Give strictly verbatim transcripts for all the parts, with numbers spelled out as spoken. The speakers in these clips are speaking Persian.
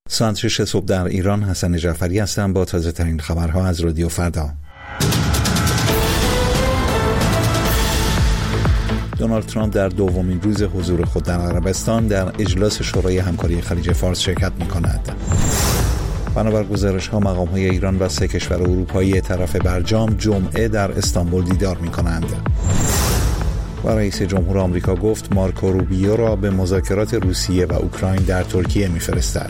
ساعت شش صبح در ایران. حسن جعفری هستم با تازه ترین خبرها از رادیو فردا. دونالد ترامپ در دومین روز حضور خود در عربستان در اجلاس شورای همکاری خلیج فارس شرکت می‌کند. بنابر گزارش‌ها مقام‌های ایران و سه کشور اروپایی طرف برجام جمعه در استانبول دیدار می‌کنند. و رئیس جمهور آمریکا گفت مارکو روبیو را به مذاکرات روسیه و اوکراین در ترکیه می‌فرستد.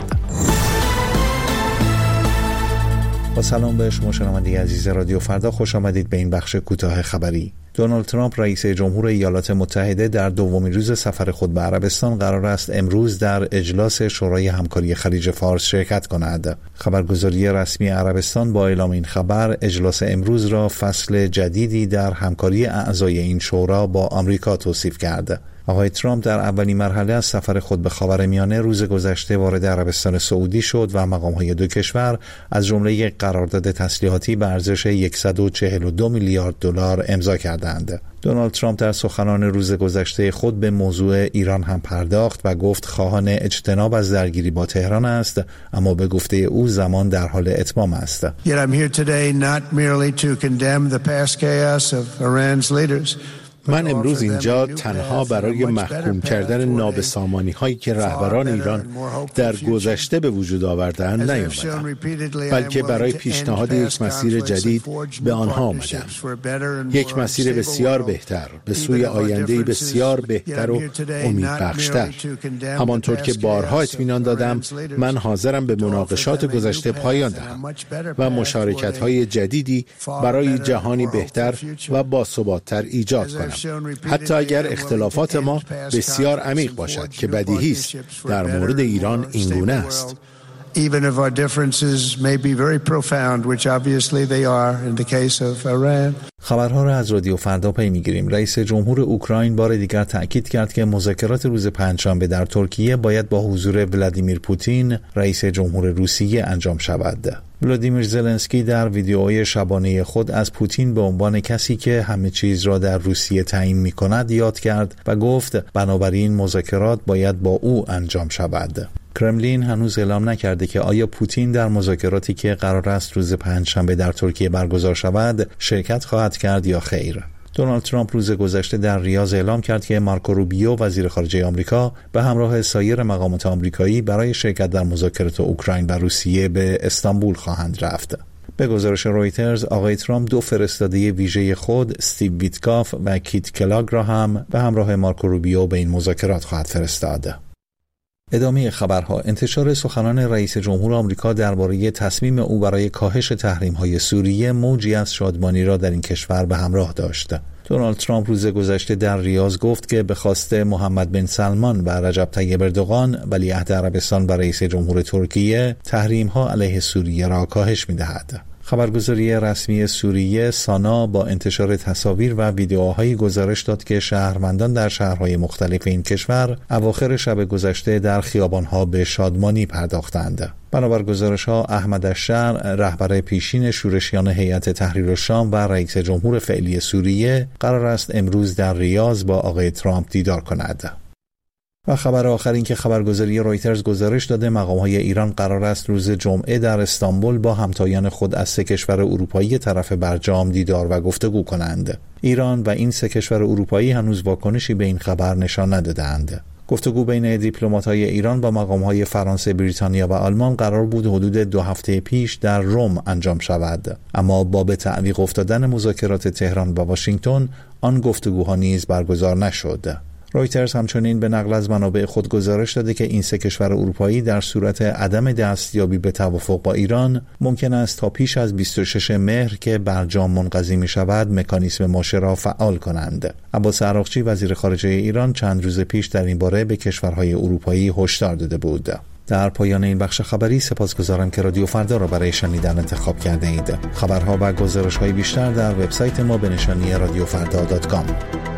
با سلام به شما شنوندگان عزیز رادیو فردا، خوش آمدید به این بخش کوتاه خبری. دونالد ترامپ رئیس جمهور ایالات متحده در دومین روز سفر خود به عربستان قرار است امروز در اجلاس شورای همکاری خلیج فارس شرکت کند. خبرگزاری رسمی عربستان با اعلام این خبر اجلاس امروز را فصل جدیدی در همکاری اعضای این شورا با آمریکا توصیف کرد. آقای ترامپ در اولین مرحله از سفر خود به خاورمیانه روز گذشته وارد عربستان سعودی شد و مقام‌های دو کشور از جمله یک قرارداد تسلیحاتی به ارزش صد و چهل و دو میلیارد دلار امضا کردند. دونالد ترامپ در سخنان روز گذشته خود به موضوع ایران هم پرداخت و گفت خواهان اجتناب از درگیری با تهران است، اما به گفته او زمان در حال اتمام است. Yet I'm here today not merely to condemn the past chaos of Iran's leaders. من امروز اینجا تنها برای محکوم کردن نابسامانی هایی که رهبران ایران در گذشته به وجود آورده‌اند نیامدم، بلکه برای پیشنهاد یک مسیر جدید به آنها آمدم. یک مسیر بسیار بهتر به سوی آینده‌ای بسیار بهتر و امیدبخش‌تر. همانطور که بارها اطمینان دادم، من حاضرم به مناقشات گذشته پایان دهم و مشارکت‌های جدیدی برای جهانی بهتر و باثبات‌تر ایجاد کنم، حتی اگر اختلافات ما بسیار عمیق باشد که بدیهی است در مورد ایران اینگونه است. Even if our differences may be very profound, which obviously they are in the case of Iran. خبرها را از رادیو فردا پی می‌گیریم. رئیس جمهور اوکراین بار دیگر تأکید کرد که مذاکرات روز پنجشنبه در ترکیه باید با حضور ولادیمیر پوتین، رئیس جمهور روسیه انجام شود. ولادیمیر زلنسکی در ویدیوهای شبانه خود از پوتین به عنوان کسی که همه چیز را در روسیه تعیین می‌کند یاد کرد و گفت بنابراین مذاکرات باید با او انجام شود. کرملین هنوز اعلام نکرده که آیا پوتین در مذاکراتی که قرار است روز پنجشنبه در ترکیه برگزار شود شرکت خواهد کرد یا خیر. دونالد ترامپ روز گذشته در ریاض اعلام کرد که مارکو روبیو وزیر خارجه آمریکا به همراه سایر مقامات آمریکایی برای شرکت در مذاکرات اوکراین و روسیه به استانبول خواهند رفت. به گزارش رویترز آقای ترامپ دو فرستاده ویژه خود استیو ویتکاف و کیت کلاگ را هم به همراه مارکو روبیو به این مذاکرات خواهد فرستاد. ادامه خبرها. انتشار سخنان رئیس جمهور آمریکا درباره تصمیم او برای کاهش تحریم‌های سوریه موجی از شادمانی را در این کشور به همراه داشت. دونالد ترامپ روز گذشته در ریاض گفت که به خواسته محمد بن سلمان و رجب طیب اردوغان ولیعهد عربستان و رئیس جمهور ترکیه تحریم‌ها علیه سوریه را کاهش می‌دهد. خبرگزاری رسمی سوریه سانا با انتشار تصاویر و ویدیوهای گزارش داد که شهروندان در شهرهای مختلف این کشور اواخر شب گذشته در خیابانها به شادمانی پرداختند. بنابر گزارش‌ها احمد الشر، رهبر پیشین شورشیان هیئت تحریر الشام و رئیس جمهور فعلی سوریه، قرار است امروز در ریاض با آقای ترامپ دیدار کند. و خبر آخر این که خبرگزاری رویترز گزارش داده مقام‌های ایران قرار است روز جمعه در استانبول با همتایان خود از سه کشور اروپایی طرف برجام دیدار و گفتگو کنند. ایران و این سه کشور اروپایی هنوز واکنشی به این خبر نشان ندادند. گفتگو بین دیپلمات‌های ایران با مقام‌های فرانسه، بریتانیا و آلمان قرار بود حدود دو هفته پیش در روم انجام شود، اما با به تعویق افتادن مذاکرات تهران و واشنگتن آن گفتگوها نیز برگزار نشد. رویترز همچنین به نقل از منابع خود گزارش داده که این سه کشور اروپایی در صورت عدم دستیابی به توافق با ایران ممکن است تا پیش از بیست و شش مهر که برجام منقضی می شود مکانیسم ماشه را فعال کنند. عباس عراقچی وزیر خارجه ایران چند روز پیش در این باره به کشورهای اروپایی هشدار داده بود. در پایان این بخش خبری سپاسگزارم که رادیو فردا را برای شنیدن انتخاب کرده اید. خبرها و گزارش‌های بیشتر در وبسایت ما به نشانی رادیو فردا دات کام.